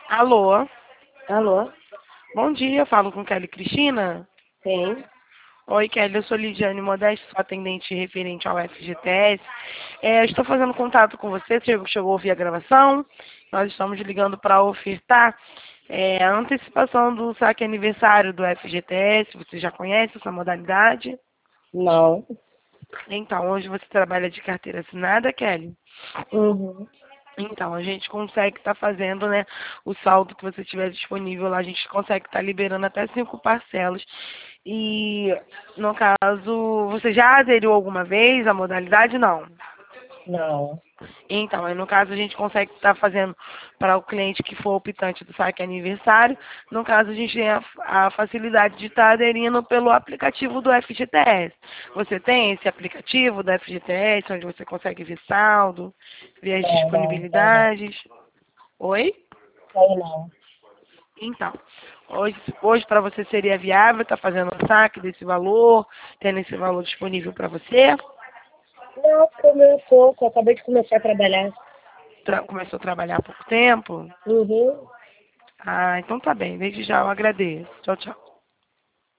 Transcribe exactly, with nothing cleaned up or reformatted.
Alô, Alô? bom dia, falo com Kelly Cristina. Sim. Oi, Kelly, eu sou Lidiane Modesto, sou atendente referente ao F G T S. É, estou fazendo contato com você, você chegou a ouvir a gravação. Nós estamos ligando para ofertar é, a antecipação do saque aniversário do F G T S. Você já conhece essa modalidade? Não. Então, hoje você trabalha de carteira assinada, Kelly? Uhum. Então, a gente consegue estar fazendo, né, o saldo que você tiver disponível lá, a gente consegue estar liberando até cinco parcelas. E, no caso, você já aderiu alguma vez à modalidade? Não. Não. Então, aí no caso a gente consegue estar fazendo para o cliente que for optante do saque aniversário. No caso, a gente tem a, a facilidade de estar aderindo pelo aplicativo do F G T S. Você tem esse aplicativo do F G T S, onde você consegue ver saldo, ver as Não, não, tem não. disponibilidades? Oi? Tem não. Então, hoje, hoje para você seria viável estar fazendo o saque desse valor, tendo esse valor disponível para você? Não, comeu pouco, eu acabei de começar a trabalhar. Tra- começou a trabalhar há pouco tempo? Uhum. Ah, então tá bem. Desde já eu agradeço. Tchau, tchau.